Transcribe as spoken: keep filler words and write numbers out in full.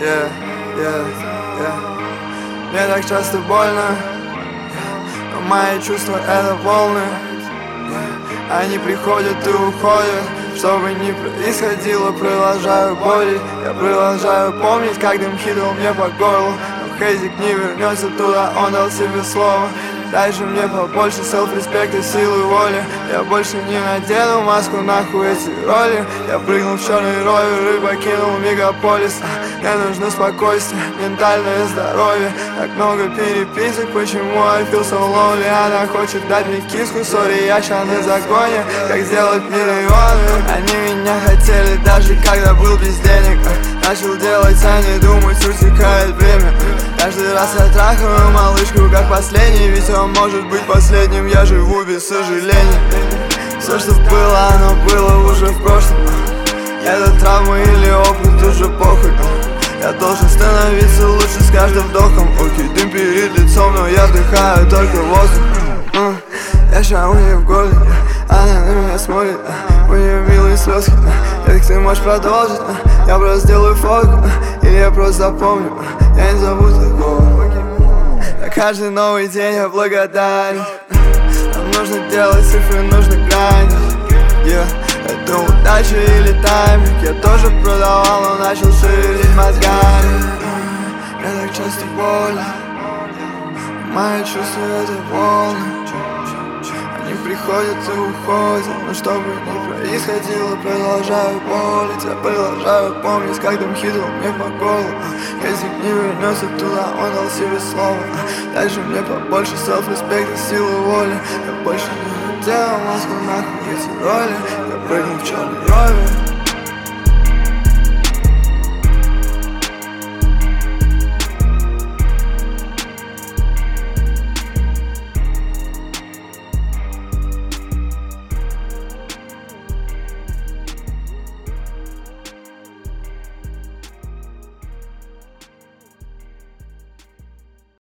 yeah, yeah, yeah. Мне так часто больно, но мои чувства это волны. Они приходят и уходят, что бы ни происходило, продолжаю болеть. Я продолжаю помнить, как дым хитал мне по горлу. Но Хейзик не вернется туда, он дал себе слово. Дальше мне побольше селф-респекта, силы воли. Я больше не надену маску, нахуй эти роли. Я прыгнул в черный ровер и покинул мегаполис. Мне нужно спокойствие, ментальное здоровье. Так много переписок, почему I feel so lonely. Она хочет дать мне киску, сори, я ща на загоне. Как сделать миллионы. Они меня хотели даже когда был без денег. Начал делать, а не думать, утекает время. Каждый раз я трахаю малышку как последний, ведь он может быть последним, я живу без сожалений. Все, что было, оно было уже в прошлом. Это травма или опыт, уже похуй. Я должен становиться лучше с каждым вдохом. Окей, дым перед лицом, но я вдыхаю только воздух. Я ща у нее в горле, она на меня смотрит. У нее милые слезки. Если ты можешь продолжить, я просто сделаю фотку. Или я просто запомню, я не забуду такого. На каждый новый день я благодарен. Нам нужно делать цифры, нужно грань. Yeah. Это удача или тайминг. Я тоже продавал, но начал шевелить мозгами. Мне так часто больно, мои чувства это волны. Они приходят и уходят, но что бы ни происходило, продолжаю болеть. Я продолжаю помнить, как дым хитал мне по горлу. Если не вернется туда, он дал себе слово. Дальше мне побольше селф-респекта, силы воли. Я больше не надену маску, нахуй эти роли. Я прыгнул в черный ровер.